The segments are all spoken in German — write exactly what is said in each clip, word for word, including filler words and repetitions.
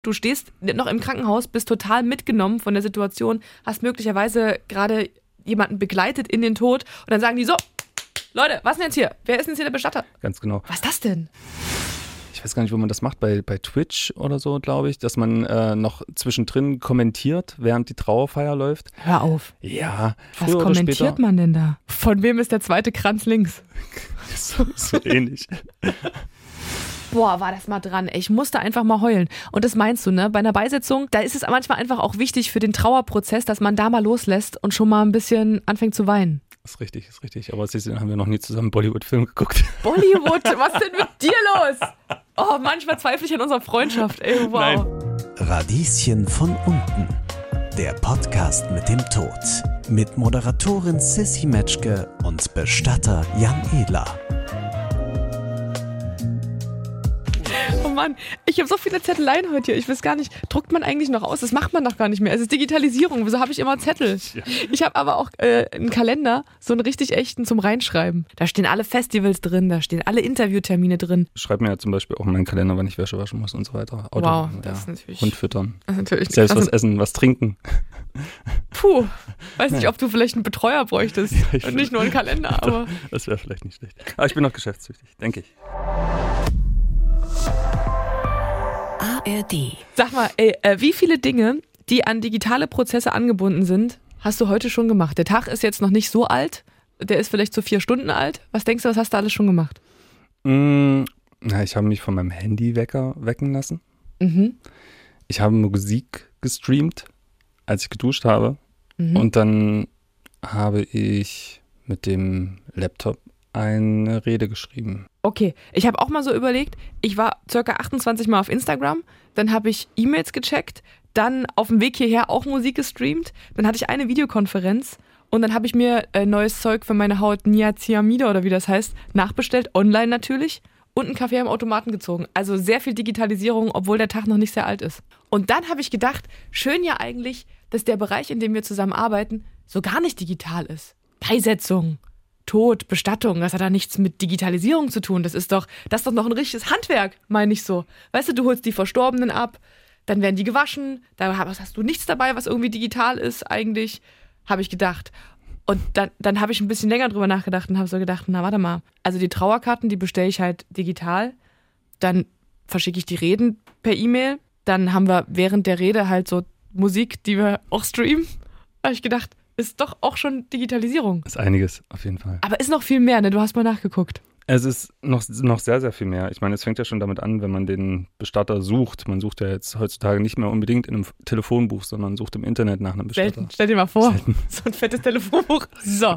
Du stehst noch im Krankenhaus, bist total mitgenommen von der Situation, hast möglicherweise gerade jemanden begleitet in den Tod und dann sagen die so, Leute, was denn jetzt hier? Wer ist denn jetzt hier der Bestatter? Ganz genau. Was ist das denn? Ich weiß gar nicht, wo man das macht, bei, bei Twitch oder so, glaube ich, dass man äh, noch zwischendrin kommentiert, während die Trauerfeier läuft. Hör auf. Ja, was kommentiert später, man denn da? Von wem ist der zweite Kranz links? so, so ähnlich. Boah, war das mal dran. Ich musste einfach mal heulen. Und das meinst du, ne? Bei einer Beisetzung, da ist es manchmal einfach auch wichtig für den Trauerprozess, dass man da mal loslässt und schon mal ein bisschen anfängt zu weinen. Ist richtig, ist richtig. Aber Sie haben wir noch nie zusammen einen Bollywood-Film geguckt. Bollywood? Was ist denn mit dir los? Oh, manchmal zweifle ich an unserer Freundschaft. Ey, wow. Nein. Radieschen von unten. Der Podcast mit dem Tod. Mit Moderatorin Sissy Metzger und Bestatter Jan Ehler. Oh Mann, ich habe so viele Zetteleien heute hier. Ich weiß gar nicht, druckt man eigentlich noch aus? Das macht man doch gar nicht mehr. Es ist Digitalisierung. Wieso habe ich immer Zettel? Ja. Ich habe aber auch äh, einen Kalender, so einen richtig echten zum Reinschreiben. Da stehen alle Festivals drin, da stehen alle Interviewtermine drin. Ich schreibe mir ja zum Beispiel auch in meinen Kalender, wann ich Wäsche waschen muss und so weiter. Auto, wow, das ja, ist natürlich... Hund füttern. Das ist natürlich selbst was essen, was trinken. Puh, weiß nicht, ob du vielleicht einen Betreuer bräuchtest ja, und nicht nur einen Kalender, aber... Das wäre vielleicht nicht schlecht. Aber ich bin noch geschäftstüchtig, denke ich. A R D. Sag mal, ey, äh, wie viele Dinge, die an digitale Prozesse angebunden sind, hast du heute schon gemacht? Der Tag ist jetzt noch nicht so alt, der ist vielleicht so vier Stunden alt. Was denkst du, was hast du alles schon gemacht? Mm, na, ich habe mich von meinem Handywecker wecken lassen. Mhm. Ich habe Musik gestreamt, als ich geduscht habe. Mhm. Und dann habe ich mit dem Laptop eine Rede geschrieben. Okay, ich habe auch mal so überlegt, ich war circa achtundzwanzig Mal auf Instagram, dann habe ich E-Mails gecheckt, dann auf dem Weg hierher auch Musik gestreamt, dann hatte ich eine Videokonferenz und dann habe ich mir äh, neues Zeug für meine Haut, Niacinamide oder wie das heißt, nachbestellt, online natürlich, und einen Kaffee am Automaten gezogen. Also sehr viel Digitalisierung, obwohl der Tag noch nicht sehr alt ist. Und dann habe ich gedacht, schön ja eigentlich, dass der Bereich, in dem wir zusammen arbeiten, so gar nicht digital ist. Beisetzung, Tod, Bestattung, das hat da nichts mit Digitalisierung zu tun. Das ist doch, das ist doch noch ein richtiges Handwerk, meine ich so. Weißt du, du holst die Verstorbenen ab, dann werden die gewaschen, da hast du nichts dabei, was irgendwie digital ist eigentlich, habe ich gedacht. Und dann, dann habe ich ein bisschen länger drüber nachgedacht und habe so gedacht, na warte mal, also die Trauerkarten, die bestelle ich halt digital, dann verschicke ich die Reden per E-Mail, dann haben wir während der Rede halt so Musik, die wir auch streamen. Da habe ich gedacht, ist doch auch schon Digitalisierung. Ist einiges, auf jeden Fall. Aber ist noch viel mehr, ne? Du hast mal nachgeguckt. Es ist noch, noch sehr, sehr viel mehr. Ich meine, es fängt ja schon damit an, wenn man den Bestatter sucht. Man sucht ja jetzt heutzutage nicht mehr unbedingt in einem Telefonbuch, sondern sucht im Internet nach einem Bestatter. Selten. Stell dir mal vor, Selten. So ein fettes Telefonbuch. So.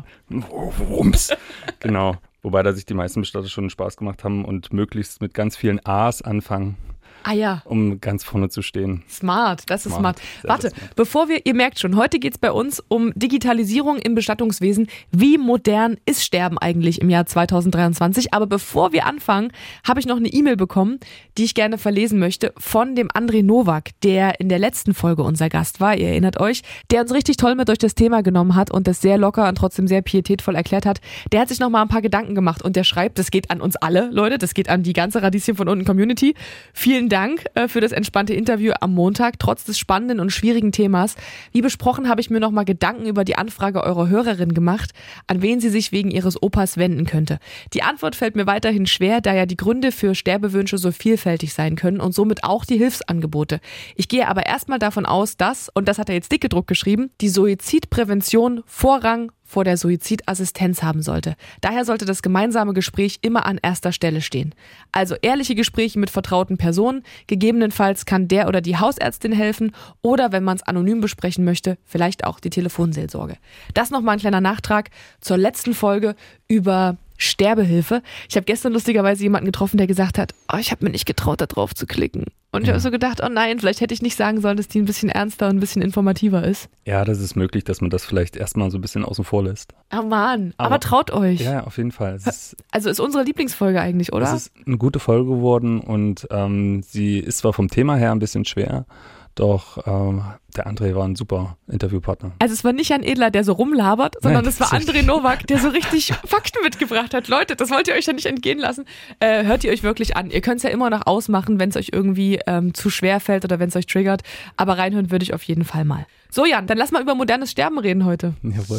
Rums. Genau. Wobei da sich die meisten Bestatter schon Spaß gemacht haben und möglichst mit ganz vielen A's anfangen. Ah ja. Um ganz vorne zu stehen. Smart, das ist smart. smart. Warte, smart. bevor wir, ihr merkt schon, heute geht es bei uns um Digitalisierung im Bestattungswesen. Wie modern ist Sterben eigentlich im Jahr zweitausenddreiundzwanzig? Aber bevor wir anfangen, habe ich noch eine E-Mail bekommen, die ich gerne verlesen möchte, von dem André Nowak, der in der letzten Folge unser Gast war, ihr erinnert euch, der uns richtig toll mit durch das Thema genommen hat und das sehr locker und trotzdem sehr pietätvoll erklärt hat. Der hat sich noch mal ein paar Gedanken gemacht und der schreibt, das geht an uns alle, Leute, das geht an die ganze Radieschen von unten Community. Vielen Dank. Dank für das entspannte Interview am Montag, trotz des spannenden und schwierigen Themas. Wie besprochen, habe ich mir nochmal Gedanken über die Anfrage eurer Hörerin gemacht, an wen sie sich wegen ihres Opas wenden könnte. Die Antwort fällt mir weiterhin schwer, da ja die Gründe für Sterbewünsche so vielfältig sein können und somit auch die Hilfsangebote. Ich gehe aber erstmal davon aus, dass, und das hat er jetzt dick gedruckt geschrieben, die Suizidprävention Vorrang vor der Suizidassistenz haben sollte. Daher sollte das gemeinsame Gespräch immer an erster Stelle stehen. Also ehrliche Gespräche mit vertrauten Personen, gegebenenfalls kann der oder die Hausärztin helfen oder, wenn man es anonym besprechen möchte, vielleicht auch die Telefonseelsorge. Das nochmal ein kleiner Nachtrag zur letzten Folge über Sterbehilfe. Ich habe gestern lustigerweise jemanden getroffen, der gesagt hat, oh, ich habe mir nicht getraut, da drauf zu klicken. Und ich habe so gedacht, oh nein, vielleicht hätte ich nicht sagen sollen, dass die ein bisschen ernster und ein bisschen informativer ist. Ja, das ist möglich, dass man das vielleicht erstmal so ein bisschen außen vor lässt. Oh Mann, aber, aber traut euch. Ja, auf jeden Fall. Es ist, also ist unsere Lieblingsfolge eigentlich, oder? Es ist eine gute Folge geworden und ähm, sie ist zwar vom Thema her ein bisschen schwer, Doch, ähm, der André war ein super Interviewpartner. Also es war nicht Jan Edler, der so rumlabert, sondern Nein, es war André Nowak, der so richtig Fakten mitgebracht hat. Leute, das wollt ihr euch ja nicht entgehen lassen. Äh, hört ihr euch wirklich an. Ihr könnt es ja immer noch ausmachen, wenn es euch irgendwie ähm, zu schwer fällt oder wenn es euch triggert. Aber reinhören würde ich auf jeden Fall mal. So Jan, dann lass mal über modernes Sterben reden heute. Jawohl.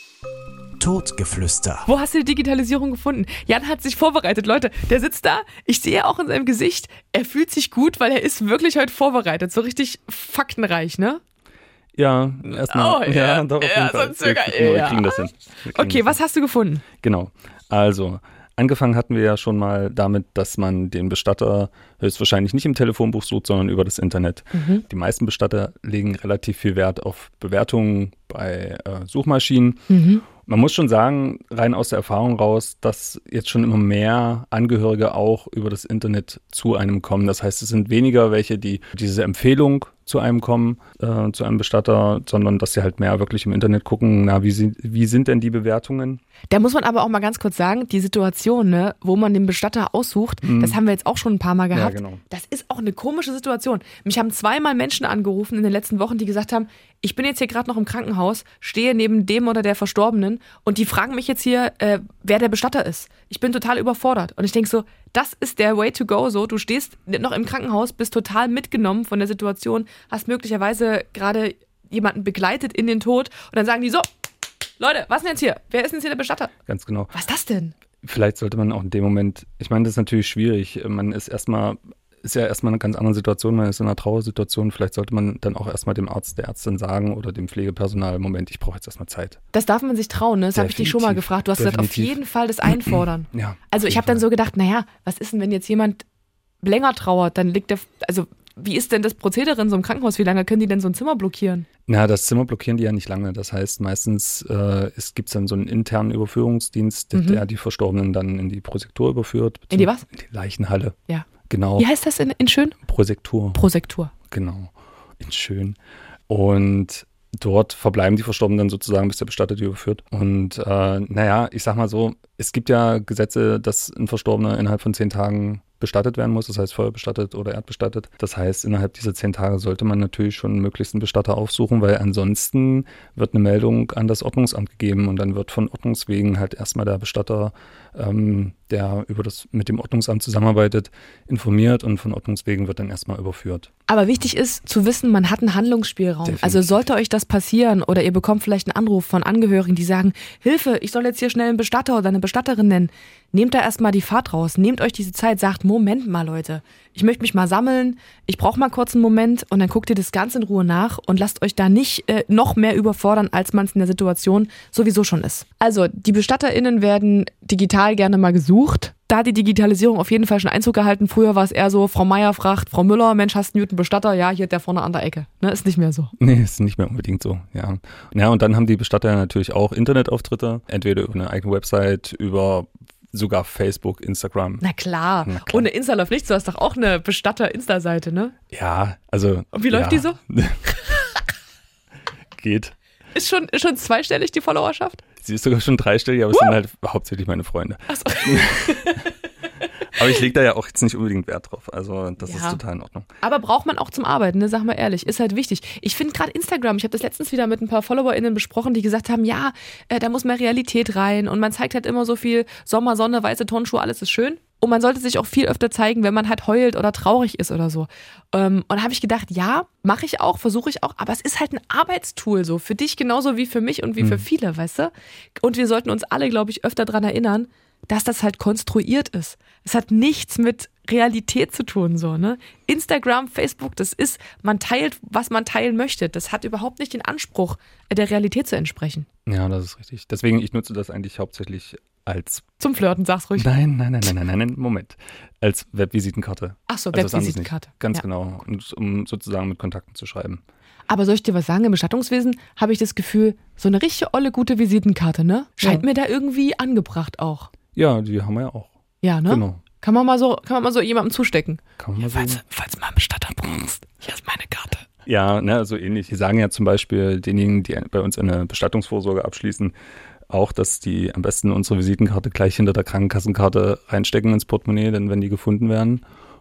Todgeflüster. Wo hast du die Digitalisierung gefunden? Jan hat sich vorbereitet. Leute, der sitzt da. Ich sehe auch in seinem Gesicht, er fühlt sich gut, weil er ist wirklich heute vorbereitet. So richtig faktenreich, ne? Ja, erstmal. Oh, ja, ja, doch, auf ja, jeden Fall. sonst sogar, wir, kriegen, ja. wir kriegen das hin. Wir kriegen Okay, das was hin. hast du gefunden? Genau. Also, angefangen hatten wir ja schon mal damit, dass man den Bestatter höchstwahrscheinlich nicht im Telefonbuch sucht, sondern über das Internet. Mhm. Die meisten Bestatter legen relativ viel Wert auf Bewertungen bei äh, Suchmaschinen. Mhm. Man muss schon sagen, rein aus der Erfahrung raus, dass jetzt schon immer mehr Angehörige auch über das Internet zu einem kommen. Das heißt, es sind weniger welche, die diese Empfehlung zu einem kommen, äh, zu einem Bestatter, sondern dass sie halt mehr wirklich im Internet gucken, na, wie sind, wie sind denn die Bewertungen? Da muss man aber auch mal ganz kurz sagen, die Situation, ne, wo man den Bestatter aussucht, mhm. das haben wir jetzt auch schon ein paar Mal gehabt. Ja, genau. Das ist auch eine komische Situation. Mich haben zweimal Menschen angerufen in den letzten Wochen, die gesagt haben, ich bin jetzt hier gerade noch im Krankenhaus, stehe neben dem oder der Verstorbenen und die fragen mich jetzt hier, äh, wer der Bestatter ist. Ich bin total überfordert. Und ich denke so, das ist der way to go. So, du stehst noch im Krankenhaus, bist total mitgenommen von der Situation, hast möglicherweise gerade jemanden begleitet in den Tod und dann sagen die so, Leute, was denn jetzt hier? Wer ist denn jetzt hier der Bestatter? Ganz genau. Was ist das denn? Vielleicht sollte man auch in dem Moment, ich meine, das ist natürlich schwierig. Man ist erstmal, ist ja erstmal eine ganz andere Situation, man ist in einer Trauersituation. Vielleicht sollte man dann auch erstmal dem Arzt, der Ärztin sagen oder dem Pflegepersonal, Moment, ich brauche jetzt erstmal Zeit. Das darf man sich trauen, ne? Das habe ich dich schon mal gefragt. Du hast gesagt, auf jeden Fall das einfordern. Ja, also ich habe dann so gedacht, naja, was ist denn, wenn jetzt jemand länger trauert, dann liegt der, also wie ist denn das Prozedere in so einem Krankenhaus? Wie lange können die denn so ein Zimmer blockieren? Na, das Zimmer blockieren die ja nicht lange. Das heißt, meistens äh, es gibt dann so einen internen Überführungsdienst, mhm. der die Verstorbenen dann in die Prosektur überführt. In die was? In die Leichenhalle. Ja. Genau. Wie heißt das in, in Schön? Prosektur. Prosektur. Genau. In Schön. Und dort verbleiben die Verstorbenen dann sozusagen, bis der Bestatter die überführt. Und äh, naja, ich sag mal so, es gibt ja Gesetze, dass ein Verstorbener innerhalb von zehn Tagen bestattet werden muss, das heißt feuerbestattet oder erdbestattet. Das heißt, innerhalb dieser zehn Tage sollte man natürlich schon möglichst einen Bestatter aufsuchen, weil ansonsten wird eine Meldung an das Ordnungsamt gegeben und dann wird von Ordnungswegen halt erstmal der Bestatter, ähm, der über das mit dem Ordnungsamt zusammenarbeitet, informiert und von Ordnungswegen wird dann erstmal überführt. Aber wichtig ist zu wissen, man hat einen Handlungsspielraum. Definitiv. Also sollte euch das passieren oder ihr bekommt vielleicht einen Anruf von Angehörigen, die sagen, Hilfe, ich soll jetzt hier schnell einen Bestatter oder eine Bestatterin nennen. Nehmt da erstmal die Fahrt raus, nehmt euch diese Zeit, sagt, Moment mal Leute, ich möchte mich mal sammeln, ich brauche mal kurz einen Moment und dann guckt ihr das Ganze in Ruhe nach und lasst euch da nicht äh, noch mehr überfordern, als man es in der Situation sowieso schon ist. Also die BestatterInnen werden digital gerne mal gesucht. Da hat die Digitalisierung auf jeden Fall schon Einzug gehalten. Früher war es eher so, Frau Meier fragt, Frau Müller, Mensch, hast du einen Bestatter? Ja, hier der vorne an der Ecke. Ne, ist nicht mehr so. Nee, ist nicht mehr unbedingt so, ja. Ja, und dann haben die Bestatter natürlich auch Internetauftritte, entweder über eine eigene Website, über sogar Facebook, Instagram. Na klar. Na klar. Ohne Insta läuft nichts. Du hast doch auch eine Bestatter-Insta-Seite, ne? Ja, also. Und wie läuft ja. die so? Geht. Ist schon, ist schon zweistellig die Followerschaft? Sie ist sogar schon dreistellig, aber es uh! sind halt hauptsächlich meine Freunde. Ach so. Aber ich lege da ja auch jetzt nicht unbedingt Wert drauf. Also das Ja. ist total in Ordnung. Aber braucht man auch zum Arbeiten, ne? Sag mal ehrlich, ist halt wichtig. Ich finde gerade Instagram, ich habe das letztens wieder mit ein paar FollowerInnen besprochen, die gesagt haben, ja, äh, da muss mehr Realität rein und man zeigt halt immer so viel Sommer, Sonne, weiße Turnschuhe, alles ist schön. Und man sollte sich auch viel öfter zeigen, wenn man halt heult oder traurig ist oder so. Ähm, und da habe ich gedacht, ja, mache ich auch, versuche ich auch, aber es ist halt ein Arbeitstool so, für dich genauso wie für mich und wie Mhm. für viele, weißt du? Und wir sollten uns alle, glaube ich, öfter dran erinnern, dass das halt konstruiert ist. Es hat nichts mit Realität zu tun, so, ne? Instagram, Facebook, das ist, man teilt, was man teilen möchte. Das hat überhaupt nicht den Anspruch, der Realität zu entsprechen. Ja, das ist richtig. Deswegen, ich nutze das eigentlich hauptsächlich als... Zum Flirten, sag's ruhig. Nein, nein, nein, nein, nein, nein, nein, Moment. Als Webvisitenkarte. Ach so, Also was anderes Webvisitenkarte. nicht. Ganz Ja. genau. Und um sozusagen mit Kontakten zu schreiben. Aber soll ich dir was sagen? Im Bestattungswesen habe ich das Gefühl, so eine richtig olle, gute Visitenkarte, ne? Scheint Ja. mir da irgendwie angebracht auch. Ja, die haben wir ja auch. Ja, ne? Genau. Kann man mal so, kann man mal so jemandem zustecken. Kann man mal Falls, so. falls du mal einen Bestatter brauchst, hier ist meine Karte. Ja, ne, so ähnlich. Die sagen ja zum Beispiel denjenigen, die bei uns eine Bestattungsvorsorge abschließen, auch, dass die am besten unsere Visitenkarte gleich hinter der Krankenkassenkarte reinstecken ins Portemonnaie, denn wenn die gefunden werden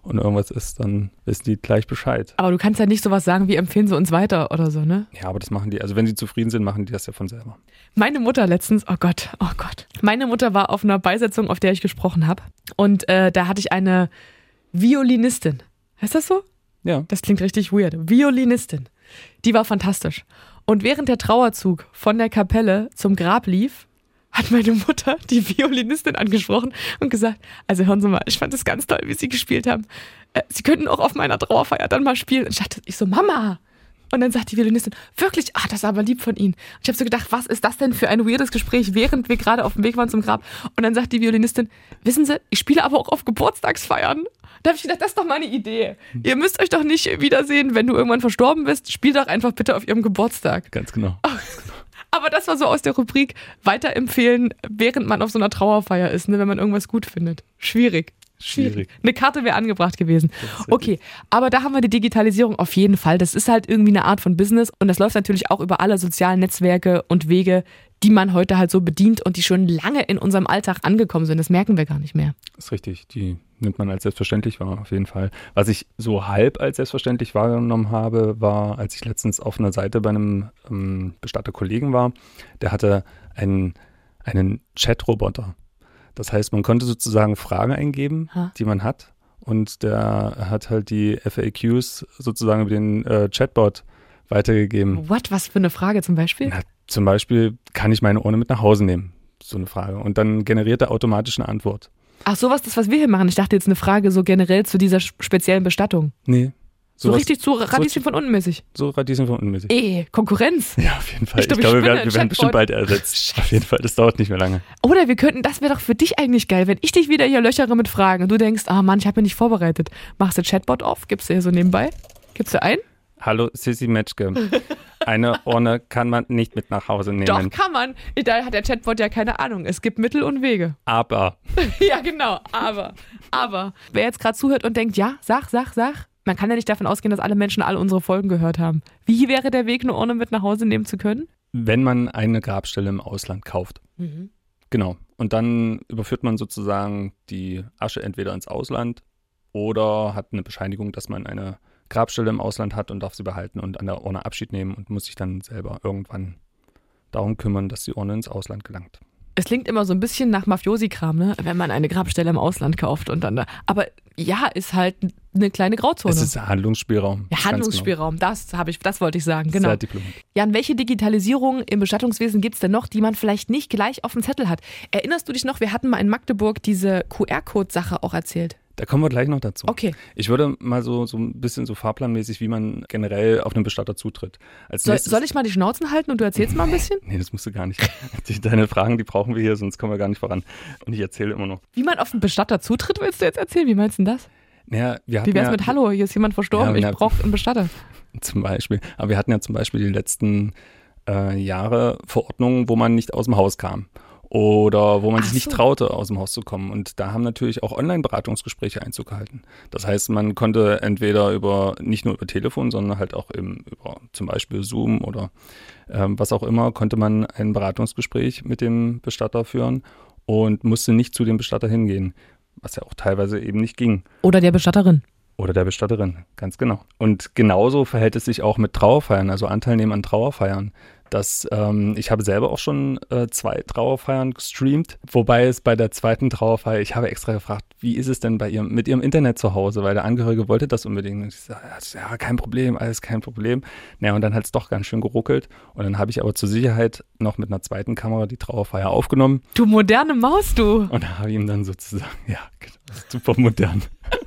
und irgendwas ist, dann wissen die gleich Bescheid. Aber du kannst ja nicht sowas sagen wie empfehlen sie uns weiter oder so, ne? Ja, aber das machen die, also wenn sie zufrieden sind, machen die das ja von selber. Meine Mutter letztens, oh Gott, oh Gott. Meine Mutter war auf einer Beisetzung, auf der ich gesprochen habe und äh, da hatte ich eine Violinistin. Heißt das so? Ja. Das klingt richtig weird. Violinistin. Die war fantastisch. Und während der Trauerzug von der Kapelle zum Grab lief, hat meine Mutter die Violinistin angesprochen und gesagt, also hören Sie mal, ich fand es ganz toll, wie Sie gespielt haben. Äh, Sie könnten auch auf meiner Trauerfeier dann mal spielen. Und ich dachte, ich so, Mama. Und dann sagt die Violinistin, wirklich, ach, das ist aber lieb von Ihnen. Und ich habe so gedacht, was ist das denn für ein weirdes Gespräch, während wir gerade auf dem Weg waren zum Grab. Und dann sagt die Violinistin, wissen Sie, ich spiele aber auch auf Geburtstagsfeiern. Da habe ich gedacht, das ist doch mal eine Idee. Ihr müsst euch doch nicht wiedersehen, wenn du irgendwann verstorben bist. Spiel doch einfach bitte auf ihrem Geburtstag. Ganz genau. Aber das war so aus der Rubrik weiterempfehlen, während man auf so einer Trauerfeier ist, ne, wenn man irgendwas gut findet. Schwierig. Schwierig. Eine Karte wäre angebracht gewesen. Okay, aber da haben wir die Digitalisierung auf jeden Fall. Das ist halt irgendwie eine Art von Business und das läuft natürlich auch über alle sozialen Netzwerke und Wege, die man heute halt so bedient und die schon lange in unserem Alltag angekommen sind. Das merken wir gar nicht mehr. Das ist richtig, die nimmt man als selbstverständlich wahr, auf jeden Fall. Was ich so halb als selbstverständlich wahrgenommen habe, war, als ich letztens auf einer Seite bei einem ähm, Bestatterkollegen war, der hatte einen, einen Chat-Roboter. Das heißt, man konnte sozusagen Fragen eingeben, ha. die man hat und der hat halt die F A Qs sozusagen über den äh, Chatbot weitergegeben. What? Was für eine Frage zum Beispiel? Na, zum Beispiel, kann ich meine Urne mit nach Hause nehmen? So eine Frage. Und dann generiert er automatisch eine Antwort. Ach, sowas, das, was wir hier machen. Ich dachte jetzt eine Frage so generell zu dieser speziellen Bestattung. Nee. So sowas, richtig zu Radieschen so von unten mäßig. So Radieschen von unten mäßig. Eh, Konkurrenz. Ja, auf jeden Fall. Ich, glaub, ich glaube, ich wir, wir werden bestimmt bald ersetzt. Scheiße. Auf jeden Fall, das dauert nicht mehr lange. Oder wir könnten, das wäre doch für dich eigentlich geil, wenn ich dich wieder hier löchere mit Fragen und du denkst, ah Mann, ich habe mich nicht vorbereitet. Machst du Chatbot auf, gibst du hier so nebenbei, gibst du ein? Hallo Sissy Metzke. Eine Urne kann man nicht mit nach Hause nehmen. Doch, kann man. Da hat der Chatbot ja keine Ahnung. Es gibt Mittel und Wege. Aber. Ja, genau. Aber. Aber. Wer jetzt gerade zuhört und denkt, ja, sag, sag, sag. Man kann ja nicht davon ausgehen, dass alle Menschen alle unsere Folgen gehört haben. Wie wäre der Weg, eine Urne mit nach Hause nehmen zu können? Wenn man eine Grabstelle im Ausland kauft. Mhm. Genau. Und dann überführt man sozusagen die Asche entweder ins Ausland oder hat eine Bescheinigung, dass man eine Grabstelle im Ausland hat und darf sie behalten und an der Urne Abschied nehmen und muss sich dann selber irgendwann darum kümmern, dass die Urne ins Ausland gelangt. Es klingt immer so ein bisschen nach Mafiosi-Kram, ne? Wenn man eine Grabstelle im Ausland kauft und dann da. Aber ja, ist halt eine kleine Grauzone. Es ist Handlungsspielraum. Ja, Handlungsspielraum, genau. das habe ich, das wollte ich sagen, genau. Sehr diplomatisch. Jan, welche Digitalisierung im Bestattungswesen gibt es denn noch, die man vielleicht nicht gleich auf dem Zettel hat? Erinnerst du dich noch, wir hatten mal in Magdeburg diese Q R-Code-Sache auch erzählt? Da kommen wir gleich noch dazu. Okay. Ich würde mal so, so ein bisschen so fahrplanmäßig, wie man generell auf einen Bestatter zutritt. Als soll, soll ich mal die Schnauzen halten und du erzählst mal ein bisschen? Nee, das musst du gar nicht. Die, deine Fragen, die brauchen wir hier, sonst kommen wir gar nicht voran. Und ich erzähle immer noch. Wie man auf einen Bestatter zutritt, willst du jetzt erzählen? Wie meinst du denn das? Naja, wir hatten wie wär's ja, mit Hallo, hier ist jemand verstorben, ja, ich brauche einen Bestatter. Zum Beispiel. Aber wir hatten ja zum Beispiel die letzten äh, Jahre Verordnungen, wo man nicht aus dem Haus kam. Oder wo man Ach sich nicht so. traute, aus dem Haus zu kommen. Und da haben natürlich auch Online-Beratungsgespräche Einzug gehalten. Das heißt, man konnte entweder über, nicht nur über Telefon, sondern halt auch im, über zum Beispiel Zoom oder ähm, was auch immer, konnte man ein Beratungsgespräch mit dem Bestatter führen und musste nicht zu dem Bestatter hingehen, was ja auch teilweise eben nicht ging. Oder der Bestatterin. Oder der Bestatterin, ganz genau. Und genauso verhält es sich auch mit Trauerfeiern, also Anteil nehmen an Trauerfeiern. Das, ähm, ich habe selber auch schon äh, zwei Trauerfeiern gestreamt, wobei es bei der zweiten Trauerfeier, ich habe extra gefragt, wie ist es denn bei ihrem, mit ihrem Internet zu Hause, weil der Angehörige wollte das unbedingt. Und ich sage, ja, kein Problem, alles kein Problem. Naja, und dann hat es doch ganz schön geruckelt und dann habe ich aber zur Sicherheit noch mit einer zweiten Kamera die Trauerfeier aufgenommen. Du moderne Maus, du! Und habe ihm dann sozusagen, ja, super modern.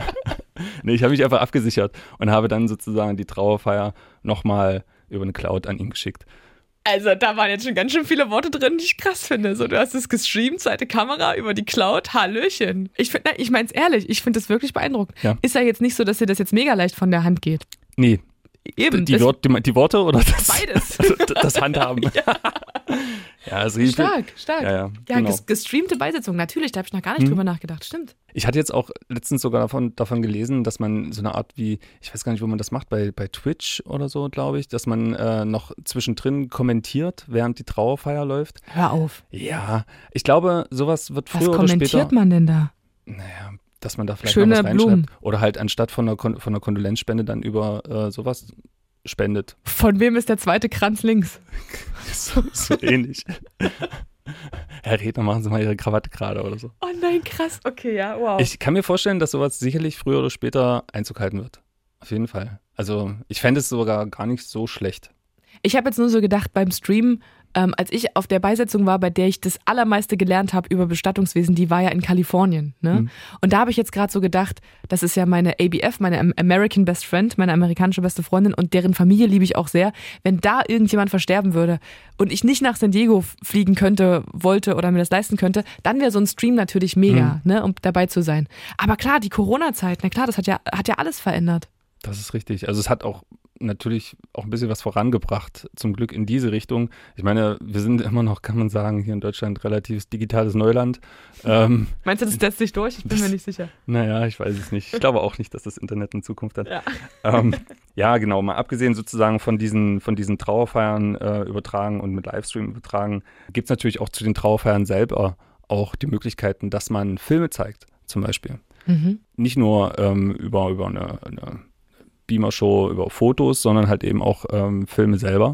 Nee, ich habe mich einfach abgesichert und habe dann sozusagen die Trauerfeier nochmal über eine Cloud an ihn geschickt. Also da waren jetzt schon ganz schön viele Worte drin, die ich krass finde. So, du hast es gestreamt, zweite Kamera über die Cloud, Hallöchen. Ich, find, ich meine es ehrlich, ich finde das wirklich beeindruckend. Ja. Ist ja jetzt nicht so, dass dir das jetzt mega leicht von der Hand geht. Nee. Eben. Die, Wort, die, die Worte oder das? Beides. Das Handhaben. Ja. Ja, also stark, stark. Ja, ja, ja genau. Gestreamte Beisetzung, natürlich, da habe ich noch gar nicht hm. drüber nachgedacht, stimmt. Ich hatte jetzt auch letztens sogar davon, davon gelesen, dass man so eine Art wie, ich weiß gar nicht, wo man das macht, bei, bei Twitch oder so, glaube ich, dass man äh, noch zwischendrin kommentiert, während die Trauerfeier läuft. Hör auf. Ja, ich glaube, sowas wird früher Was oder später... Was kommentiert man denn da? Naja, dass man da vielleicht Schöne noch was reinschreibt. Blumen. Oder halt anstatt von einer, Kon- von einer Kondolenzspende dann über äh, sowas spendet. Von wem ist der zweite Kranz links? so, so ähnlich. Herr Redner, machen Sie mal Ihre Krawatte gerade oder so. Oh nein, krass. Okay, ja, wow. Ich kann mir vorstellen, dass sowas sicherlich früher oder später Einzug halten wird. Auf jeden Fall. Also ich fände es sogar gar nicht so schlecht. Ich habe jetzt nur so gedacht beim Stream, ähm, als ich auf der Beisetzung war, bei der ich das allermeiste gelernt habe über Bestattungswesen, die war ja in Kalifornien. Ne? Mhm. Und da habe ich jetzt gerade so gedacht, das ist ja meine A B F, meine American Best Friend, meine amerikanische beste Freundin und deren Familie liebe ich auch sehr. Wenn da irgendjemand versterben würde und ich nicht nach San Diego fliegen könnte, wollte oder mir das leisten könnte, dann wäre so ein Stream natürlich mega, mhm. ne, um dabei zu sein. Aber klar, die Corona-Zeit, na klar, das hat ja, hat ja alles verändert. Das ist richtig. Also es hat auch natürlich auch ein bisschen was vorangebracht, zum Glück in diese Richtung. Ich meine, wir sind immer noch, kann man sagen, hier in Deutschland relatives digitales Neuland. Ähm, Meinst du, das setzt sich durch? Ich bin das, mir nicht sicher. Naja, ich weiß es nicht. Ich glaube auch nicht, dass das Internet in Zukunft hat. Ja, ähm, ja genau. Mal abgesehen sozusagen von diesen, von diesen Trauerfeiern äh, übertragen und mit Livestream übertragen, gibt es natürlich auch zu den Trauerfeiern selber auch die Möglichkeiten, dass man Filme zeigt, zum Beispiel. Mhm. Nicht nur ähm, über, über eine, eine Beamer-Show über Fotos, sondern halt eben auch ähm, Filme selber.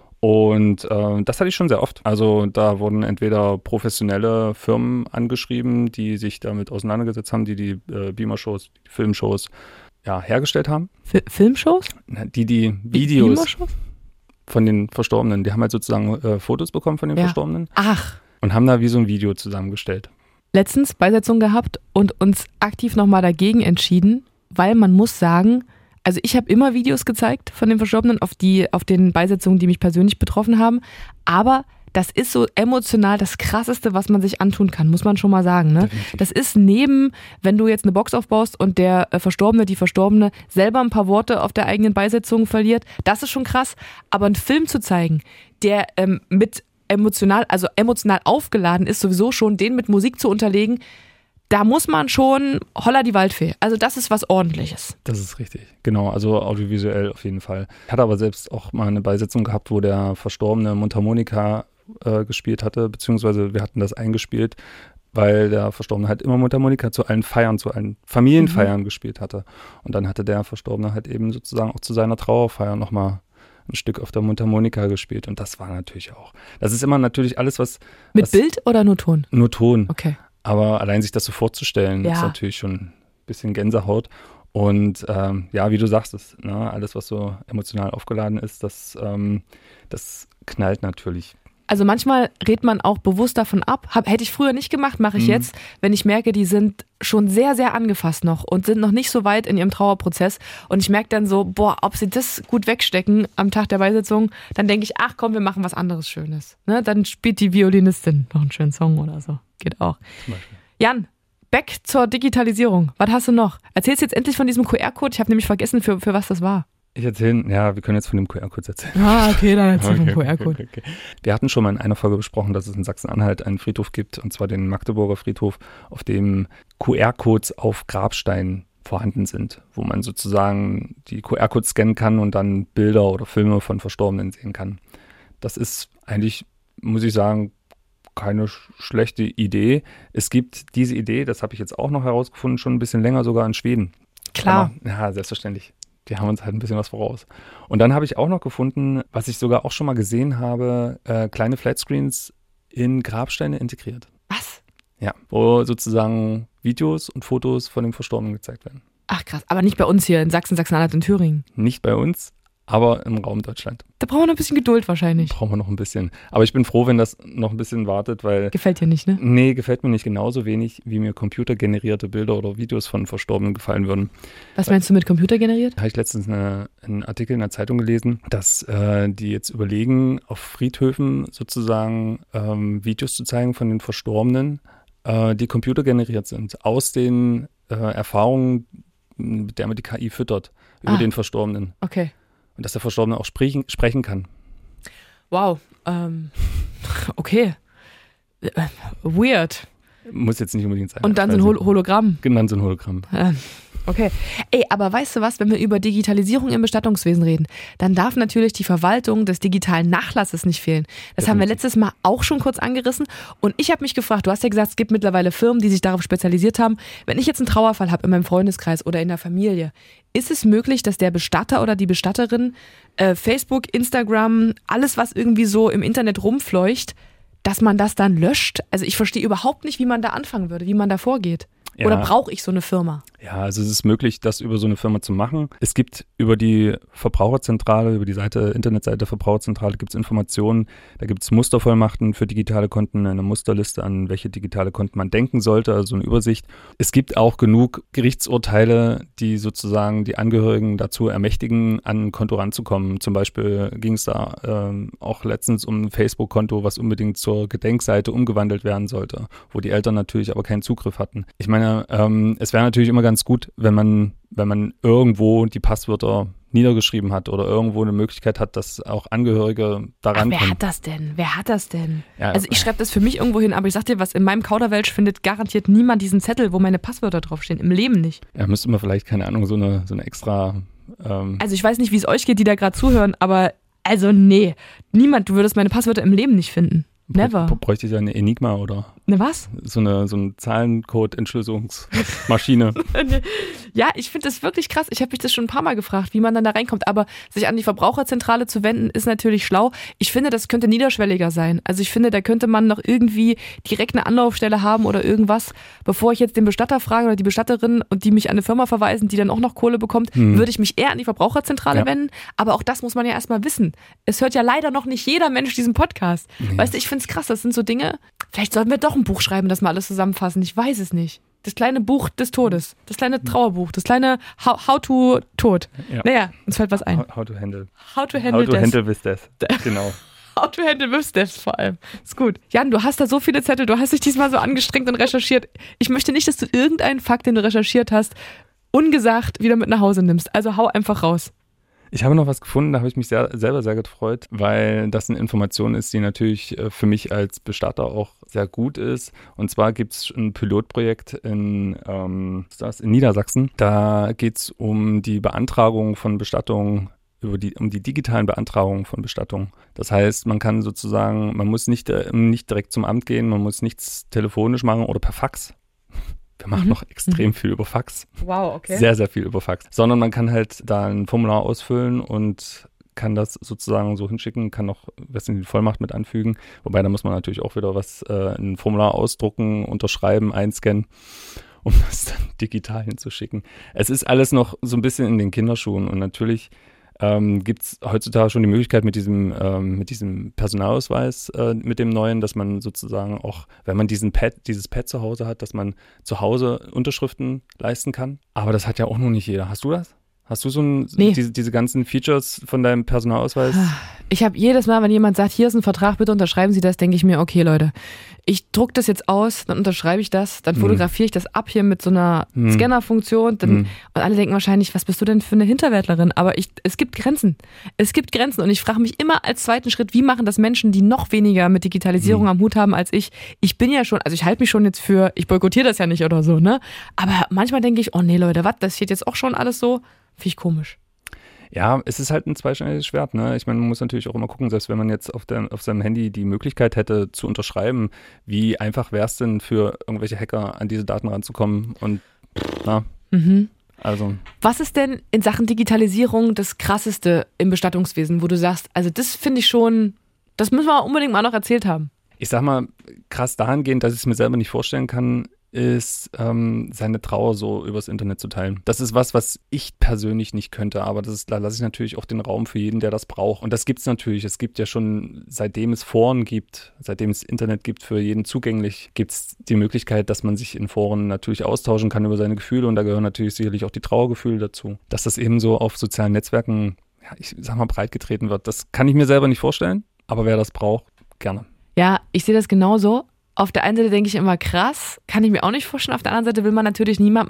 Und äh, das hatte ich schon sehr oft. Also da wurden entweder professionelle Firmen angeschrieben, die sich damit auseinandergesetzt haben, die die äh, Beamer-Shows, die Filmshows ja, hergestellt haben. F- Filmshows? Die die Videos Beamer-Shows? von den Verstorbenen, die haben halt sozusagen äh, Fotos bekommen von den Ja. Verstorbenen Ach. und haben da wie so ein Video zusammengestellt. Letztens Beisetzung gehabt und uns aktiv nochmal dagegen entschieden, weil man muss sagen, also ich habe immer Videos gezeigt von den Verstorbenen auf die, auf den Beisetzungen, die mich persönlich betroffen haben, aber das ist so emotional das Krasseste, was man sich antun kann, muss man schon mal sagen. Ne? Das ist neben, wenn du jetzt eine Box aufbaust und der äh, Verstorbene, die Verstorbene selber ein paar Worte auf der eigenen Beisetzung verliert, das ist schon krass, aber einen Film zu zeigen, der ähm, mit emotional, also emotional aufgeladen ist, sowieso schon, den mit Musik zu unterlegen, da muss man schon holla die Waldfee. Also das ist was Ordentliches. Das ist richtig, genau, also audiovisuell auf jeden Fall. Ich hatte aber selbst auch mal eine Beisetzung gehabt, wo der Verstorbene Mundharmonika äh, gespielt hatte, beziehungsweise wir hatten das eingespielt, weil der Verstorbene halt immer Mundharmonika zu allen Feiern, zu allen Familienfeiern mhm. gespielt hatte. Und dann hatte der Verstorbene halt eben sozusagen auch zu seiner Trauerfeier nochmal ein Stück auf der Mundharmonika gespielt. Und das war natürlich auch, das ist immer natürlich alles, was... Mit was, Bild oder nur Ton? Nur Ton. Okay. Aber allein sich das so vorzustellen, Ja. ist natürlich schon ein bisschen Gänsehaut. Und ähm, ja, wie du sagst, das, ne, alles, was so emotional aufgeladen ist, das, ähm, das knallt natürlich. Also manchmal rät man auch bewusst davon ab. Hab, hätte ich früher nicht gemacht, mache ich Mhm. jetzt, wenn ich merke, die sind schon sehr, sehr angefasst noch und sind noch nicht so weit in ihrem Trauerprozess. Und ich merke dann so, boah, ob sie das gut wegstecken am Tag der Beisetzung, dann denke ich, ach komm, wir machen was anderes Schönes. Ne? Dann spielt die Violinistin noch einen schönen Song oder so. Geht auch. Zum Beispiel. Jan, back zur Digitalisierung. Was hast du noch? Erzählst jetzt endlich von diesem Q R-Code. Ich habe nämlich vergessen, für, für was das war. Ich erzähle, ja, wir können jetzt von dem Q R-Code erzählen. Ah, okay, dann erzähl vom Okay, Q R-Code. okay, okay. Wir hatten schon mal in einer Folge besprochen, dass es in Sachsen-Anhalt einen Friedhof gibt, und zwar den Magdeburger Friedhof, auf dem Q R-Codes auf Grabsteinen vorhanden sind, wo man sozusagen die Q R-Codes scannen kann und dann Bilder oder Filme von Verstorbenen sehen kann. Das ist eigentlich, muss ich sagen, keine sch- schlechte Idee. Es gibt diese Idee, das habe ich jetzt auch noch herausgefunden, schon ein bisschen länger sogar in Schweden. Klar. Aber, ja, selbstverständlich. Die haben uns halt ein bisschen was voraus. Und dann habe ich auch noch gefunden, was ich sogar auch schon mal gesehen habe, äh, kleine Flatscreens in Grabsteine integriert. Was? Ja, wo sozusagen Videos und Fotos von dem Verstorbenen gezeigt werden. Ach krass, aber nicht bei uns hier in Sachsen, Sachsen-Anhalt und Thüringen. Nicht bei uns, aber im Raum Deutschland. Da brauchen wir noch ein bisschen Geduld wahrscheinlich. Brauchen wir noch ein bisschen. Aber ich bin froh, wenn das noch ein bisschen wartet, weil... Gefällt dir nicht, ne? Nee, gefällt mir nicht genauso wenig, wie mir computergenerierte Bilder oder Videos von Verstorbenen gefallen würden. Was meinst du mit Computer generiert? Da habe ich letztens eine, einen Artikel in der Zeitung gelesen, dass äh, die jetzt überlegen, auf Friedhöfen sozusagen ähm, Videos zu zeigen von den Verstorbenen, äh, die computergeneriert sind, aus den äh, Erfahrungen, mit der man die K I füttert, über Ah. den Verstorbenen. Okay. Und dass der Verstorbene auch sprechen, sprechen kann. Wow. Ähm, okay. Äh, Weird. Muss jetzt nicht unbedingt sein. Und dann so ein Also, Hol- Hologramm. Genau, so ein Hologramm. Ähm, Okay. Ey, aber weißt du was, wenn wir über Digitalisierung im Bestattungswesen reden, dann darf natürlich die Verwaltung des digitalen Nachlasses nicht fehlen. Das haben wir letztes Mal auch schon kurz angerissen. Und ich habe mich gefragt, du hast ja gesagt, es gibt mittlerweile Firmen, die sich darauf spezialisiert haben. Wenn ich jetzt einen Trauerfall habe in meinem Freundeskreis oder in der Familie, ist es möglich, dass der Bestatter oder die Bestatterin äh, Facebook, Instagram, alles, was irgendwie so im Internet rumfleucht, dass man das dann löscht? Also ich verstehe überhaupt nicht, wie man da anfangen würde, wie man da vorgeht. Ja. Oder brauche ich so eine Firma? Ja, also es ist möglich, das über so eine Firma zu machen. Es gibt über die Verbraucherzentrale, über die Seite, Internetseite der Verbraucherzentrale gibt es Informationen. Da gibt es Mustervollmachten für digitale Konten, eine Musterliste, an welche digitale Konten man denken sollte, also eine Übersicht. Es gibt auch genug Gerichtsurteile, die sozusagen die Angehörigen dazu ermächtigen, an ein Konto ranzukommen. Zum Beispiel ging es da ähm, auch letztens um ein Facebook-Konto, was unbedingt zur Gedenkseite umgewandelt werden sollte, wo die Eltern natürlich aber keinen Zugriff hatten. Ich meine, ähm, es wäre natürlich immer ganz gut, wenn man, wenn man irgendwo die Passwörter niedergeschrieben hat oder irgendwo eine Möglichkeit hat, dass auch Angehörige daran Ach, wer kommen. hat das denn? Wer hat das denn? Ja, also ich schreibe das für mich irgendwo hin, aber ich sag dir was, in meinem Kauderwelsch findet garantiert niemand diesen Zettel, wo meine Passwörter draufstehen. Im Leben nicht. Ja, müsste man vielleicht, keine Ahnung, so eine, so eine extra... Ähm Also ich weiß nicht, wie es euch geht, die da gerade zuhören, aber also nee, niemand, du würdest meine Passwörter im Leben nicht finden. Never. Br- Bräuchte ich ja eine Enigma oder Ne, was? so eine, so eine Zahlencode-Entschlüsselungsmaschine. Ja, ich finde das wirklich krass. Ich habe mich das schon ein paar Mal gefragt, wie man dann da reinkommt. Aber sich an die Verbraucherzentrale zu wenden, ist natürlich schlau. Ich finde, das könnte niederschwelliger sein. Also ich finde, da könnte man noch irgendwie direkt eine Anlaufstelle haben oder irgendwas. Bevor ich jetzt den Bestatter frage oder die Bestatterin und die mich an eine Firma verweisen, die dann auch noch Kohle bekommt, hm. würde ich mich eher an die Verbraucherzentrale ja. wenden. Aber auch das muss man ja erstmal wissen. Es hört ja leider noch nicht jeder Mensch diesen Podcast. Nee. Weißt du, ich finde es krass. Das sind so Dinge, vielleicht sollten wir doch ein Buch schreiben, das mal alles zusammenfassen. Ich weiß es nicht. Das kleine Buch des Todes. Das kleine Trauerbuch. Das kleine How, how to Tod. Ja. Naja, uns fällt was ein. How, how to handle. How to handle How to death. handle with death. Genau. How to handle with death vor allem. Ist gut. Jan, du hast da so viele Zettel. Du hast dich diesmal so angestrengt und recherchiert. Ich möchte nicht, dass du irgendeinen Fakt, den du recherchiert hast, ungesagt wieder mit nach Hause nimmst. Also hau einfach raus. Ich habe noch was gefunden, da habe ich mich sehr, selber sehr gefreut, weil das eine Information ist, die natürlich für mich als Bestatter auch sehr gut ist. Und zwar gibt es ein Pilotprojekt in, ähm, was ist das, in Niedersachsen. Da geht es um die Beantragung von Bestattungen, über die, um die digitalen Beantragungen von Bestattungen. Das heißt, man kann sozusagen, man muss nicht, nicht direkt zum Amt gehen, man muss nichts telefonisch machen oder per Fax. Wir machen mhm. noch extrem mhm. viel über Fax. Wow, okay. Sehr, sehr viel über Fax. Sondern man kann halt da ein Formular ausfüllen und kann das sozusagen so hinschicken, kann noch was in die Vollmacht mit anfügen. Wobei, da muss man natürlich auch wieder was, äh, ein Formular ausdrucken, unterschreiben, einscannen, um das dann digital hinzuschicken. Es ist alles noch so ein bisschen in den Kinderschuhen und natürlich Ähm, gibt es heutzutage schon die Möglichkeit mit diesem, ähm, mit diesem Personalausweis, äh, mit dem neuen, dass man sozusagen auch, wenn man diesen Pad, dieses Pad zu Hause hat, dass man zu Hause Unterschriften leisten kann. Aber das hat ja auch noch nicht jeder. Hast du das? Hast du so ein, nee. diese, diese ganzen Features von deinem Personalausweis? Ich habe jedes Mal, wenn jemand sagt, hier ist ein Vertrag, bitte unterschreiben Sie das, denke ich mir, okay Leute, ich druck das jetzt aus, dann unterschreibe ich das, dann fotografiere ich das ab hier mit so einer hm. Scannerfunktion dann, hm. und alle denken wahrscheinlich, was bist du denn für eine Hinterwäldlerin? Aber ich, es gibt Grenzen. Es gibt Grenzen und ich frage mich immer als zweiten Schritt, wie machen das Menschen, die noch weniger mit Digitalisierung hm. am Hut haben als ich? Ich bin ja schon, also ich halte mich schon jetzt für, ich boykottiere das ja nicht oder so, ne? Aber manchmal denke ich, oh nee Leute, was, das steht jetzt auch schon alles so? Finde ich komisch. Ja, es ist halt ein zweischneidiges Schwert, ne? Ich meine, man muss natürlich auch immer gucken, selbst wenn man jetzt auf, der, auf seinem Handy die Möglichkeit hätte zu unterschreiben, wie einfach wäre es denn für irgendwelche Hacker an diese Daten ranzukommen und na, mhm. also. Was ist denn in Sachen Digitalisierung das Krasseste im Bestattungswesen, wo du sagst, also das finde ich schon, das müssen wir unbedingt mal noch erzählt haben. Ich sag mal, krass dahingehend, dass ich es mir selber nicht vorstellen kann, ist, ähm, seine Trauer so übers Internet zu teilen. Das ist was, was ich persönlich nicht könnte, aber das ist, da lasse ich natürlich auch den Raum für jeden, der das braucht. Und das gibt es natürlich. Es gibt ja schon, seitdem es Foren gibt, seitdem es Internet gibt, für jeden zugänglich, gibt es die Möglichkeit, dass man sich in Foren natürlich austauschen kann über seine Gefühle und da gehören natürlich sicherlich auch die Trauergefühle dazu. Dass das eben so auf sozialen Netzwerken, ja, ich sag mal, breitgetreten wird, das kann ich mir selber nicht vorstellen, aber wer das braucht, gerne. Ja, ich sehe das genauso. Auf der einen Seite denke ich immer krass, kann ich mir auch nicht vorstellen. Auf der anderen Seite will man natürlich niemandem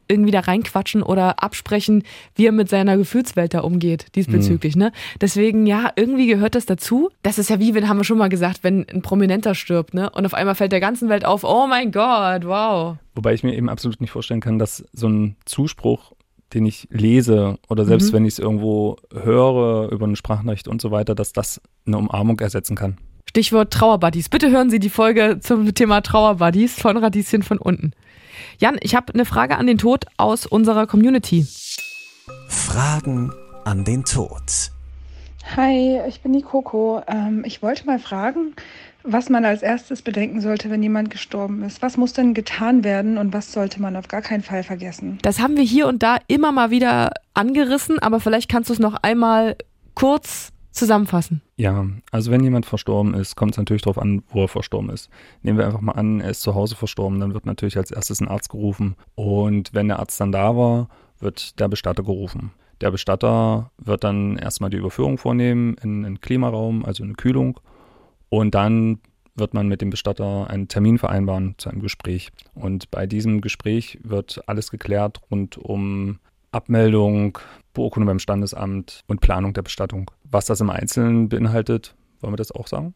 irgendwie da reinquatschen oder absprechen, wie er mit seiner Gefühlswelt da umgeht diesbezüglich. Mhm. Ne? Deswegen, ja, irgendwie gehört das dazu. Das ist ja wie, wenn, haben wir schon mal gesagt, wenn ein Prominenter stirbt, ne? Und auf einmal fällt der ganzen Welt auf, oh mein Gott, wow. Wobei ich mir eben absolut nicht vorstellen kann, dass so ein Zuspruch, den ich lese oder selbst mhm. wenn ich es irgendwo höre über eine Sprachnachricht und so weiter, dass das eine Umarmung ersetzen kann. Stichwort Trauerbuddies. Bitte hören Sie die Folge zum Thema Trauerbuddies von Radieschen von unten. Jan, ich habe eine Frage an den Tod aus unserer Community. Fragen an den Tod. Hi, ich bin die Coco. Ähm, ich wollte mal fragen, was man als erstes bedenken sollte, wenn jemand gestorben ist. Was muss denn getan werden und was sollte man auf gar keinen Fall vergessen? Das haben wir hier und da immer mal wieder angerissen, aber vielleicht kannst du es noch einmal kurz zusammenfassen. Ja, also wenn jemand verstorben ist, kommt es natürlich darauf an, wo er verstorben ist. Nehmen wir einfach mal an, er ist zu Hause verstorben, dann wird natürlich als erstes ein Arzt gerufen. Und wenn der Arzt dann da war, wird der Bestatter gerufen. Der Bestatter wird dann erstmal die Überführung vornehmen in einen Klimaraum, also eine Kühlung. Und dann wird man mit dem Bestatter einen Termin vereinbaren zu einem Gespräch. Und bei diesem Gespräch wird alles geklärt rund um Abmeldung, Beurkundung beim Standesamt und Planung der Bestattung. Was das im Einzelnen beinhaltet, wollen wir das auch sagen?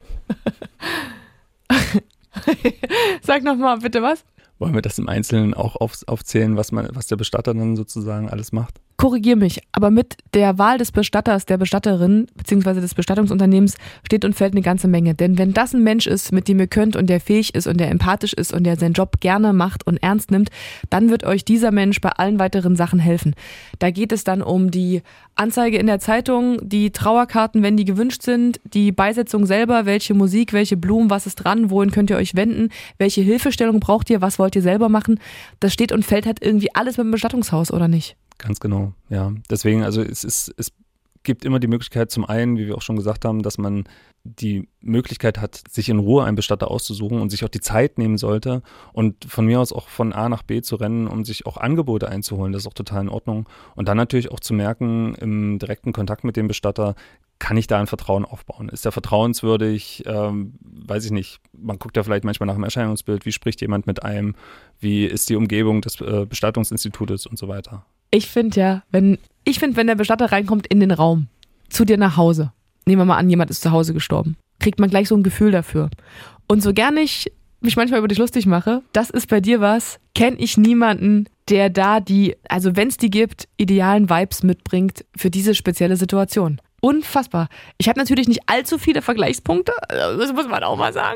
Sag nochmal bitte was. Wollen wir das im Einzelnen auch auf, aufzählen, was man, was der Bestatter dann sozusagen alles macht? Korrigier mich, aber mit der Wahl des Bestatters, der Bestatterin bzw. des Bestattungsunternehmens steht und fällt eine ganze Menge. Denn wenn das ein Mensch ist, mit dem ihr könnt und der fähig ist und der empathisch ist und der seinen Job gerne macht und ernst nimmt, dann wird euch dieser Mensch bei allen weiteren Sachen helfen. Da geht es dann um die Anzeige in der Zeitung, die Trauerkarten, wenn die gewünscht sind, die Beisetzung selber, welche Musik, welche Blumen, was ist dran, wohin könnt ihr euch wenden, welche Hilfestellung braucht ihr, was wollt ihr selber machen. Das steht und fällt halt irgendwie alles mit dem Bestattungshaus, oder nicht? Ganz genau, ja. Deswegen, also es ist, es gibt immer die Möglichkeit zum einen, wie wir auch schon gesagt haben, dass man die Möglichkeit hat, sich in Ruhe einen Bestatter auszusuchen und sich auch die Zeit nehmen sollte und von mir aus auch von A nach B zu rennen, um sich auch Angebote einzuholen. Das ist auch total in Ordnung. Und dann natürlich auch zu merken, im direkten Kontakt mit dem Bestatter, kann ich da ein Vertrauen aufbauen? Ist der vertrauenswürdig? Ähm, weiß ich nicht. Man guckt ja vielleicht manchmal nach dem Erscheinungsbild. Wie spricht jemand mit einem? Wie ist die Umgebung des äh, Bestattungsinstitutes und so weiter? Ich finde ja, wenn ich finde, wenn der Bestatter reinkommt in den Raum, zu dir nach Hause, nehmen wir mal an, jemand ist zu Hause gestorben, kriegt man gleich so ein Gefühl dafür. Und so gern ich mich manchmal über dich lustig mache, das ist bei dir was, kenne ich niemanden, der da die, also wenn es die gibt, idealen Vibes mitbringt für diese spezielle Situation. Unfassbar. Ich habe natürlich nicht allzu viele Vergleichspunkte, das muss man auch mal sagen.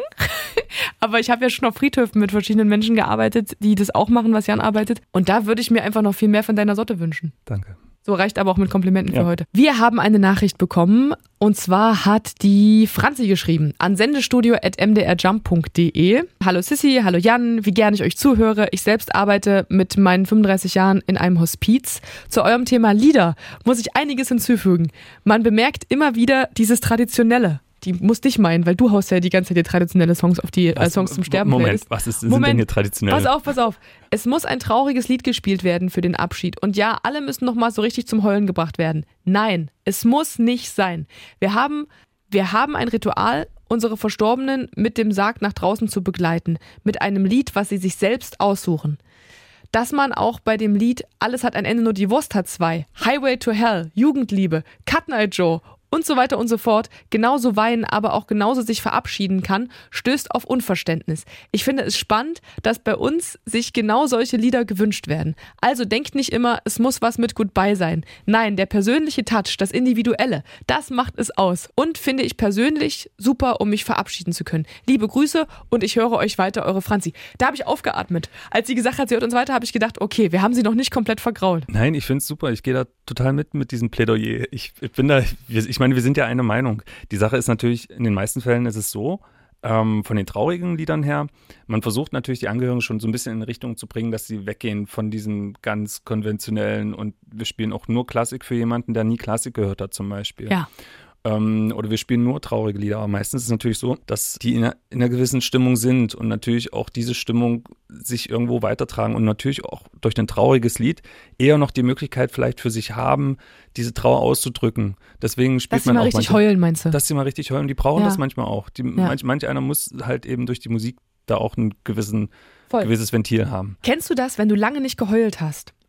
Aber ich habe ja schon auf Friedhöfen mit verschiedenen Menschen gearbeitet, die das auch machen, was Jan arbeitet. Und da würde ich mir einfach noch viel mehr von deiner Sorte wünschen. Danke. So reicht aber auch mit Komplimenten ja. für heute. Wir haben eine Nachricht bekommen und zwar hat die Franzi geschrieben an sendestudio at m d r jump punkt d e. Hallo Sissi, hallo Jan, wie gerne ich euch zuhöre. Ich selbst arbeite mit meinen fünfunddreißig Jahren in einem Hospiz. Zu eurem Thema Lieder muss ich einiges hinzufügen. Man bemerkt immer wieder dieses Traditionelle. Die muss dich meinen, weil du haust ja die ganze Zeit die traditionelle Songs auf die äh, Songs zum Sterben. Moment, Playlist. was ist, sind Moment, denn hier traditionell? Pass auf, pass auf. Es muss ein trauriges Lied gespielt werden für den Abschied. Und ja, alle müssen nochmal so richtig zum Heulen gebracht werden. Nein, es muss nicht sein. Wir haben, wir haben ein Ritual, unsere Verstorbenen mit dem Sarg nach draußen zu begleiten. Mit einem Lied, was sie sich selbst aussuchen. Dass man auch bei dem Lied Alles hat ein Ende, nur die Wurst hat zwei, Highway to Hell, Jugendliebe, Cut Night Joe und so weiter und so fort, genauso weinen, aber auch genauso sich verabschieden kann, stößt auf Unverständnis. Ich finde es spannend, dass bei uns sich genau solche Lieder gewünscht werden. Also denkt nicht immer, es muss was mit Goodbye sein. Nein, der persönliche Touch, das Individuelle, das macht es aus. Und finde ich persönlich super, um mich verabschieden zu können. Liebe Grüße und ich höre euch weiter, eure Franzi. Da habe ich aufgeatmet. Als sie gesagt hat, sie hört uns weiter, habe ich gedacht, okay, wir haben sie noch nicht komplett vergrault. Nein, ich finde es super. Ich gehe da total mit mit diesem Plädoyer. Ich, ich bin da, ich meine, wir sind ja eine Meinung. Die Sache ist natürlich, in den meisten Fällen ist es so, ähm, von den traurigen Liedern her, man versucht natürlich die Angehörigen schon so ein bisschen in Richtung zu bringen, dass sie weggehen von diesem ganz konventionellen und wir spielen auch nur Klassik für jemanden, der nie Klassik gehört hat zum Beispiel. Ja. Ähm, oder wir spielen nur traurige Lieder, aber meistens ist es natürlich so, dass die in einer, in einer gewissen Stimmung sind und natürlich auch diese Stimmung sich irgendwo weitertragen und natürlich auch durch ein trauriges Lied eher noch die Möglichkeit vielleicht für sich haben, diese Trauer auszudrücken. Deswegen spielt dass man sie mal auch richtig manche, heulen, meinst du? Dass sie mal richtig heulen, die brauchen ja. das manchmal auch. Die, ja. manch, manch einer muss halt eben durch die Musik da auch ein gewissen, gewisses Ventil haben. Kennst du das, wenn du lange nicht geheult hast?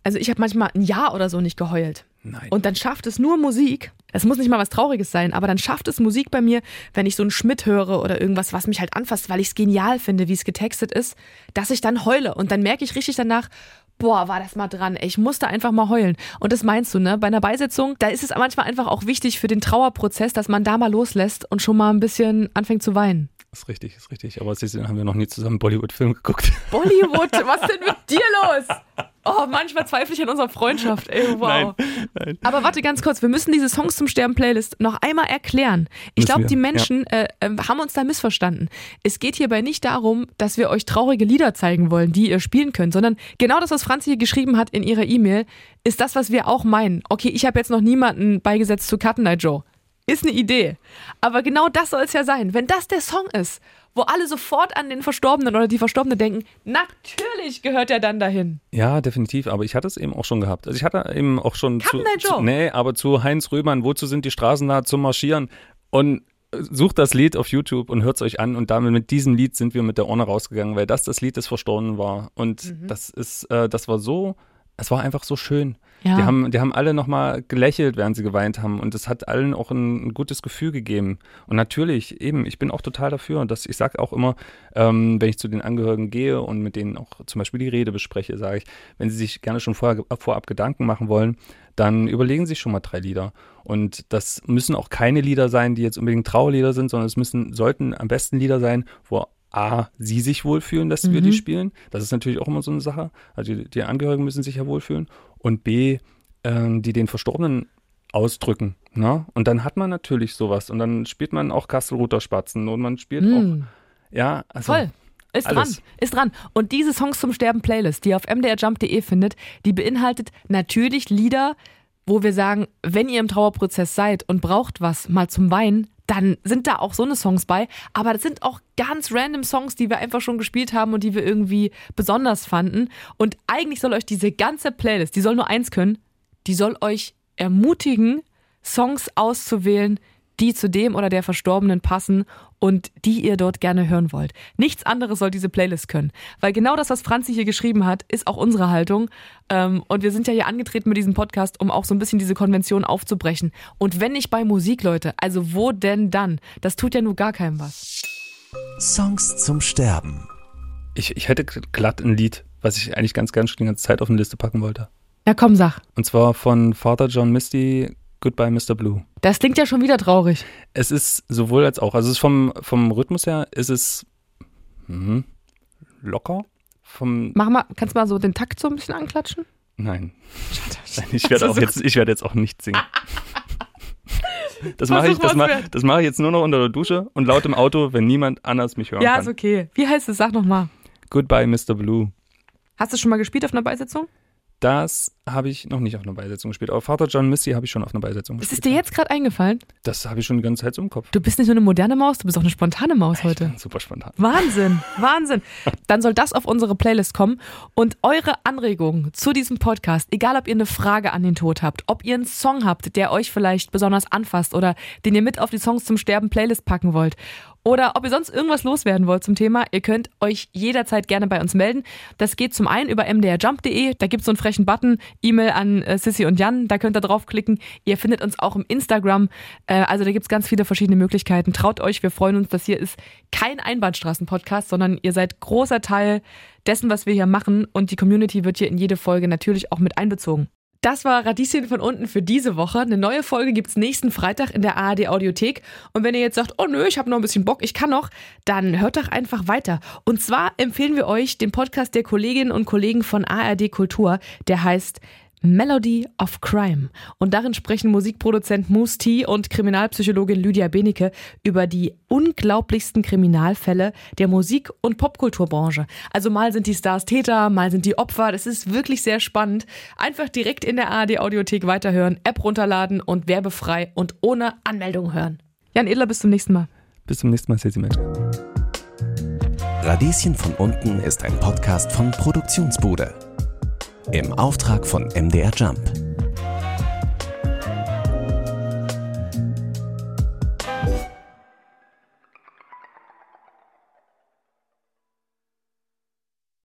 Also ich habe manchmal ein Jahr oder so nicht geheult. Nein. Und dann schafft es nur Musik, es muss nicht mal was Trauriges sein, aber dann schafft es Musik bei mir, wenn ich so einen Schmidt höre oder irgendwas, was mich halt anfasst, weil ich es genial finde, wie es getextet ist, dass ich dann heule. Und dann merke ich richtig danach, boah, war das mal dran, ey, ich musste einfach mal heulen. Und das meinst du, ne? Bei einer Beisetzung, da ist es manchmal einfach auch wichtig für den Trauerprozess, dass man da mal loslässt und schon mal ein bisschen anfängt zu weinen. Ist richtig, ist richtig. Aber Sie haben wir noch nie zusammen einen Bollywood-Film geguckt. Bollywood, was ist denn mit dir los? Oh, manchmal zweifle ich an unserer Freundschaft, ey, wow. Nein, nein. Aber warte ganz kurz, wir müssen diese Songs zum Sterben-Playlist noch einmal erklären. Ich glaube, die Menschen ja. äh, haben uns da missverstanden. Es geht hierbei nicht darum, dass wir euch traurige Lieder zeigen wollen, die ihr spielen könnt, sondern genau das, was Franzi hier geschrieben hat in ihrer E-Mail, ist das, was wir auch meinen. Okay, ich habe jetzt noch niemanden beigesetzt zu Cut Night Joe. Ist eine Idee. Aber genau das soll es ja sein. Wenn das der Song ist, wo alle sofort an den Verstorbenen oder die Verstorbene denken, natürlich gehört er dann dahin. Ja, definitiv. Aber ich hatte es eben auch schon gehabt. Also ich hatte eben auch schon Cut zu, Night Joe. zu, nee, aber zu Heinz Rühmann, wozu sind die Straßen da zum Marschieren? Und sucht das Lied auf YouTube und hört es euch an. Und damit mit diesem Lied sind wir mit der Urne rausgegangen, weil das das Lied des Verstorbenen war. Und mhm. das ist, äh, das war so, es war einfach so schön. Ja. Die haben, die haben alle nochmal gelächelt, während sie geweint haben. Und es hat allen auch ein, ein gutes Gefühl gegeben. Und natürlich, eben, ich bin auch total dafür. Dass ich sage auch immer, ähm, wenn ich zu den Angehörigen gehe und mit denen auch zum Beispiel die Rede bespreche, sage ich, wenn sie sich gerne schon vorher, vorab Gedanken machen wollen, dann überlegen Sie sich schon mal drei Lieder. Und das müssen auch keine Lieder sein, die jetzt unbedingt Trauerlieder sind, sondern es müssen, sollten am besten Lieder sein, wo A, sie sich wohlfühlen, dass mhm. wir die spielen. Das ist natürlich auch immer so eine Sache. Also die, die Angehörigen müssen sich ja wohlfühlen. Und B, ähm, die den Verstorbenen ausdrücken. Ne? Und dann hat man natürlich sowas. Und dann spielt man auch Kastelruther Spatzen und man spielt mhm. auch, ja, also voll. Ist alles. dran, ist dran. Und diese Songs zum Sterben Playlist, die ihr auf m d r jump punkt d e findet, die beinhaltet natürlich Lieder, wo wir sagen, wenn ihr im Trauerprozess seid und braucht was mal zum Weinen, dann sind da auch so eine Songs bei. Aber das sind auch ganz random Songs, die wir einfach schon gespielt haben und die wir irgendwie besonders fanden. Und eigentlich soll euch diese ganze Playlist, die soll nur eins können, die soll euch ermutigen, Songs auszuwählen, die zu dem oder der Verstorbenen passen und die ihr dort gerne hören wollt. Nichts anderes soll diese Playlist können. Weil genau das, was Franzi hier geschrieben hat, ist auch unsere Haltung. Und wir sind ja hier angetreten mit diesem Podcast, um auch so ein bisschen diese Konvention aufzubrechen. Und wenn nicht bei Musik, Leute, also wo denn dann? Das tut ja nur gar keinem was. Songs zum Sterben. Ich, ich hätte glatt ein Lied, was ich eigentlich ganz gerne schon die ganze Zeit auf eine Liste packen wollte. Ja, komm, sag. Und zwar von Father John Misty, Goodbye Mister Blue. Das klingt ja schon wieder traurig. Es ist sowohl als auch. Also es ist vom, vom Rhythmus her ist es mh, locker. Vom Mach mal, kannst du mal so den Takt so ein bisschen anklatschen? Nein. Nein, ich werde auch jetzt, ich werde jetzt auch nicht singen. Das mache ich, das mach, das mache ich jetzt nur noch unter der Dusche und laut im Auto, wenn niemand anders mich hören ja, kann. Ja, ist okay. Wie heißt es? Sag nochmal. Goodbye Mister Blue. Hast du schon mal gespielt auf einer Beisetzung? Das habe ich noch nicht auf einer Beisetzung gespielt. Aber Vater John Misty habe ich schon auf einer Beisetzung gespielt. Ist es dir jetzt gerade eingefallen? Das habe ich schon die ganze Zeit so im Kopf. Du bist nicht nur eine moderne Maus, du bist auch eine spontane Maus heute. Ich bin super spontan. Wahnsinn, Wahnsinn. Dann soll das auf unsere Playlist kommen. Und eure Anregungen zu diesem Podcast, egal ob ihr eine Frage an den Tod habt, ob ihr einen Song habt, der euch vielleicht besonders anfasst oder den ihr mit auf die Songs zum Sterben Playlist packen wollt, oder ob ihr sonst irgendwas loswerden wollt zum Thema, ihr könnt euch jederzeit gerne bei uns melden. Das geht zum einen über m d r jump punkt d e, da gibt es so einen frechen Button, E-Mail an äh, Sissi und Jan, da könnt ihr draufklicken. Ihr findet uns auch im Instagram, äh, also da gibt es ganz viele verschiedene Möglichkeiten. Traut euch, wir freuen uns, das hier ist kein Einbahnstraßen-Podcast, sondern ihr seid großer Teil dessen, was wir hier machen und die Community wird hier in jede Folge natürlich auch mit einbezogen. Das war Radieschen von unten für diese Woche. Eine neue Folge gibt's nächsten Freitag in der A R D Audiothek. Und wenn ihr jetzt sagt, oh nö, ich habe noch ein bisschen Bock, ich kann noch, dann hört doch einfach weiter. Und zwar empfehlen wir euch den Podcast der Kolleginnen und Kollegen von A R D Kultur. Der heißt Melody of Crime. Und darin sprechen Musikproduzent Moose T und Kriminalpsychologin Lydia Benecke über die unglaublichsten Kriminalfälle der Musik- und Popkulturbranche. Also mal sind die Stars Täter, mal sind die Opfer. Das ist wirklich sehr spannend. Einfach direkt in der A R D Audiothek weiterhören, App runterladen und werbefrei und ohne Anmeldung hören. Jan Edler, bis zum nächsten Mal. Bis zum nächsten Mal, Sissi Metzger. Radieschen von unten ist ein Podcast von Produktionsbude. Im Auftrag von M D R Jump.